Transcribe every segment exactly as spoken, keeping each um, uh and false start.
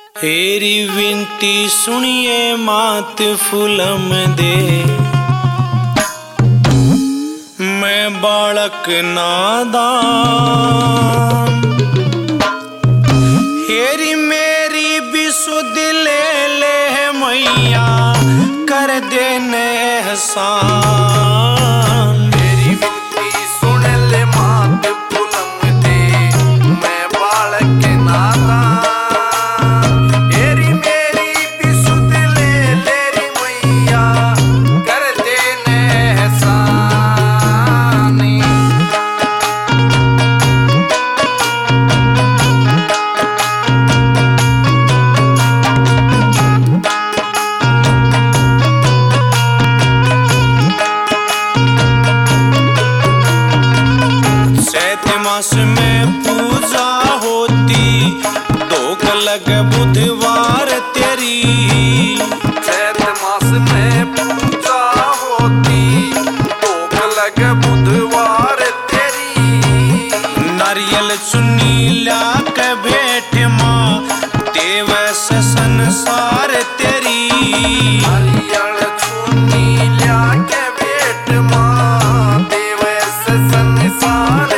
हेरी विनती सुनिए मात फुलम दे, मैं बालक नादान। हेरी मेरी विशुद्ध ले ले मैया, कर देने एहसान। मेरी विनती सुन ले मात फुलम दे, मैं बालक नादान। मास में पूजा होती, दोक लग बुधवार तेरी। चैत मास में पूजा होती, दोक लग बुधवार तेरी। नारियल चुन्नी ला के भेंट माँ, देव से संसार तेरी। नारियल चुन्नी ला के भेंट माँ, देव से संसार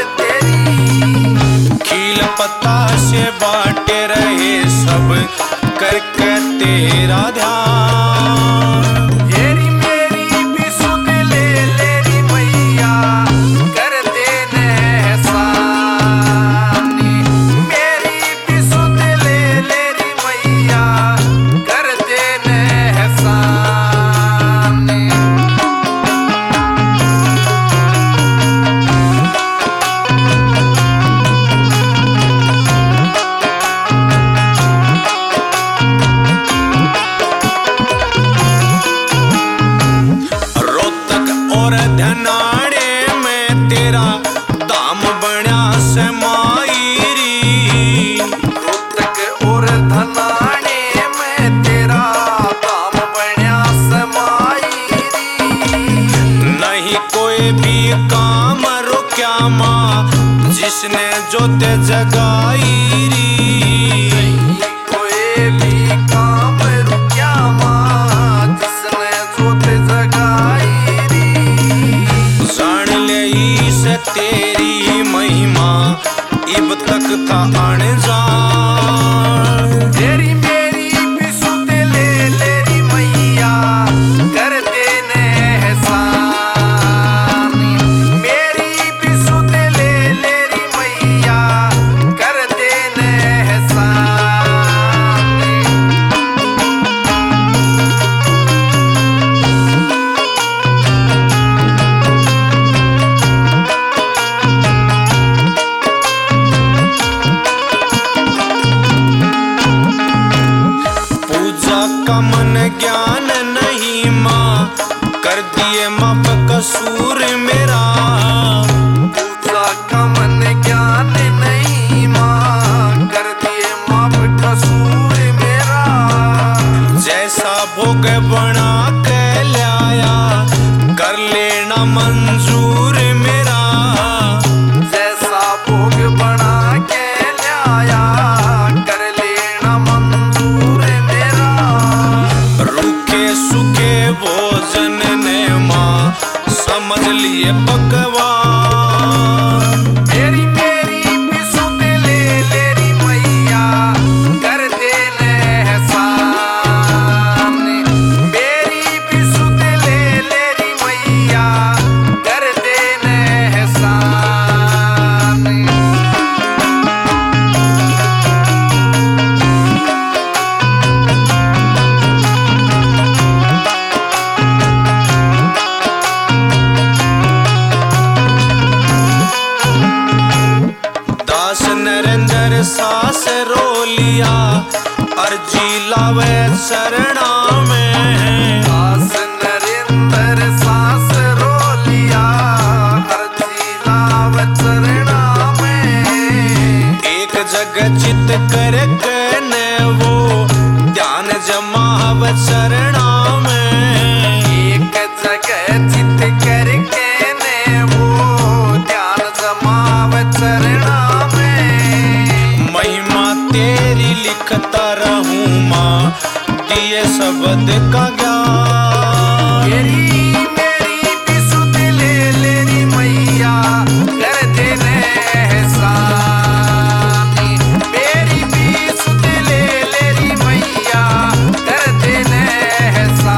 पता से बाटे रहे सब, करके तेरा ध्यान। हेरी मेरी विशुद्ध ले लेरी मैया, कर देने एहसान। मेरी विशुद्ध ले लेरी मैया, कर देने एहसान। धनाड़े में तेरा दाम बना से मायरी। रोहतक और धनाड़े में तेरा दाम बना से मायरी। नहीं कोई भी काम रुक्या माँ, जिसने जोते जगाई री। कोई भी काम रुक्या माँ, जिसने जोते जगाई। तेरी महिमा इब तक था अनजान। तेरी मेरी विशुद्ध ले लेरी मैया, कर देने एहसान। मेरी विशुद्ध ले लेरी मैया, कर देने एहसान। का मन ज्ञान नहीं माँ, कर दिए माप कसूर मेरा। पूजा का मन ज्ञान नहीं माँ, कर दिए माप कसूर मेरा। जैसा भोग बना के लाया, कर लेना मंजूर मेरा। जैसा भोग बना के लाया, कर लेना मंजूर मेरा। रूखे सूखे भोजन ने माँ, समझ लिए पकवान। मेरी मेरी विशुद्ध ले लेरी मैया, कर देने एहसान। मेरी विशुद्ध ले लेरी मैया, कर देने एहसान। नरेंद्र सास रो लिया, अर्जी लावे शरणा में। दास नरेंद्र सास रो लिया, अर्जी लावे शरणा में। एक जगह चित करके ने वो, ध्यान जमाव शरणा में। एक जगह चित करके ने वो, ध्यान जमाव शरणा में। महिमा तेरी लिखता रहूं, दिए शब्द का ज्ञान। मेरी मेरी भी सुध ले लेरी मैया कर देने एहसानी। मेरी भी सुध ले लेरी मैया कर देने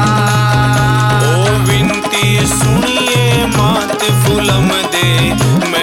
एहसान। ओ विनती सुनिए मात फुलम दे